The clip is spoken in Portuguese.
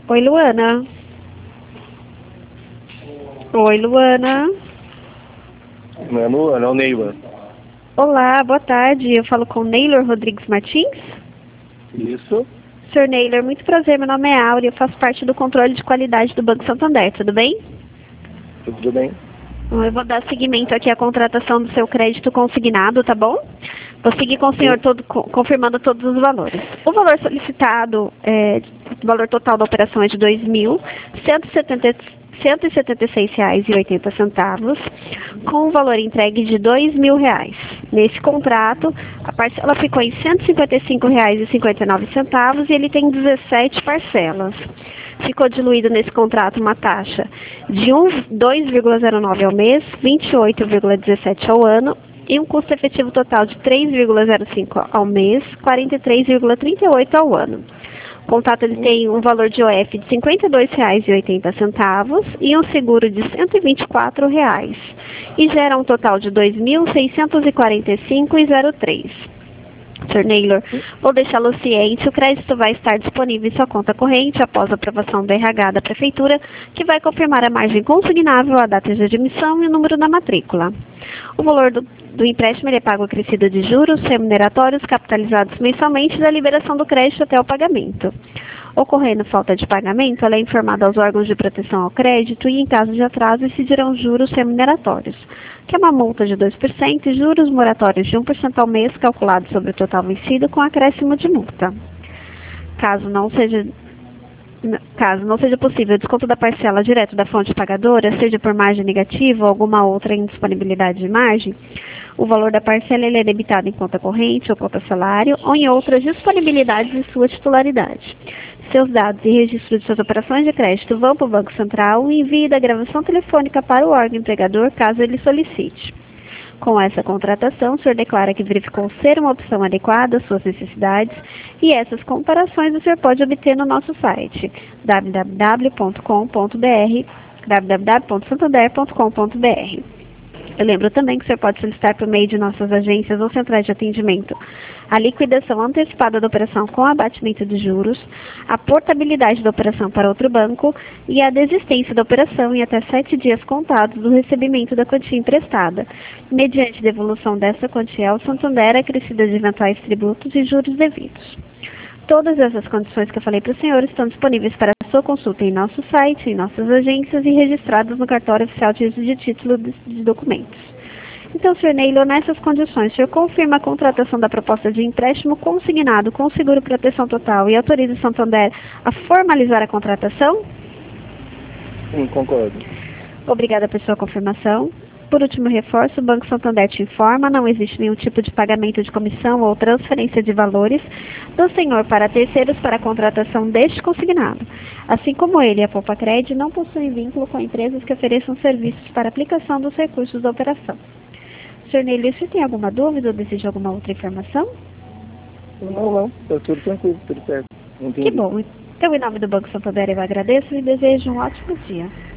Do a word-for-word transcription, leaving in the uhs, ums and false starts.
Oi, Luana. Oi, Luana. Não é Luana, é o Neylor. Olá, boa tarde. Eu falo com Neylor Rodrigues Martins. Isso. senhor Neylor, muito prazer. Meu nome é Áurea. Eu faço parte do controle de qualidade do Banco Santander. Tudo bem? Tudo bem. Eu vou dar seguimento aqui à contratação do seu crédito consignado, tá bom? Vou seguir com o senhor todo, confirmando todos os valores. O valor solicitado, é, o valor total da operação é de dois mil cento e setenta e seis reais e oitenta centavos, com o valor entregue de dois mil reais. Nesse contrato, a parcela ficou em cento e cinquenta e cinco reais e cinquenta e nove centavos e ele tem dezessete parcelas. Ficou diluído nesse contrato uma taxa de dois vírgula zero nove ao mês, vinte e oito vírgula dezessete ao ano e um custo efetivo total de três vírgula zero cinco ao mês, quarenta e três vírgula trinta e oito ao ano. O contrato ele tem um valor de O F de cinquenta e dois reais e oitenta centavos e um seguro de cento e vinte e quatro reais e gera um total de dois mil seiscentos e quarenta e cinco reais e zero três. senhor Neylor, vou deixá-lo ciente, o crédito vai estar disponível em sua conta corrente após a aprovação do R H da Prefeitura, que vai confirmar a margem consignável, a data de admissão e o número da matrícula. O valor do, do empréstimo ele é pago acrescido de juros remuneratórios capitalizados mensalmente da liberação do crédito até o pagamento. Ocorrendo falta de pagamento, ela é informada aos órgãos de proteção ao crédito e, em caso de atraso, incidirão juros remuneratórios, que é uma multa de dois por cento e juros moratórios de um por cento ao mês, calculado sobre o total vencido, com acréscimo de multa. Caso não seja, caso não seja possível o desconto da parcela direto da fonte pagadora, seja por margem negativa ou alguma outra indisponibilidade de margem, o valor da parcela ele é debitado em conta corrente ou conta salário ou em outras disponibilidades em sua titularidade. Seus dados e registro de suas operações de crédito vão para o Banco Central e envie da gravação telefônica para o órgão empregador, caso ele solicite. Com essa contratação, o senhor declara que verificou ser uma opção adequada às suas necessidades e essas comparações o senhor pode obter no nosso site w w w ponto com ponto b r, w w w ponto santander ponto com ponto b r. Eu lembro também que o senhor pode solicitar por meio de nossas agências ou centrais de atendimento a liquidação antecipada da operação com abatimento de juros, a portabilidade da operação para outro banco e a desistência da operação em até sete dias contados do recebimento da quantia emprestada, mediante devolução dessa quantia ao Santander acrescida de eventuais tributos e juros devidos. Todas essas condições que eu falei para o senhor estão disponíveis para sua consulta em nosso site, em nossas agências e registradas no cartório oficial de uso de título de, de documentos. Então, senhor Neylor, nessas condições, o senhor confirma a contratação da proposta de empréstimo consignado com seguro proteção total e autoriza o Santander a formalizar a contratação? Sim, concordo. Obrigada por sua confirmação. Por último reforço, o Banco Santander te informa, não existe nenhum tipo de pagamento de comissão ou transferência de valores do senhor para terceiros para a contratação deste consignado. Assim como ele e a Poupa Cred não possuem vínculo com empresas que ofereçam serviços para aplicação dos recursos da operação. senhor Neylor, você tem alguma dúvida ou deseja alguma outra informação? Não, não. Está tudo tranquilo, tudo certo. Entendi. Que bom. Então, em nome do Banco Santander, eu agradeço e desejo um ótimo dia.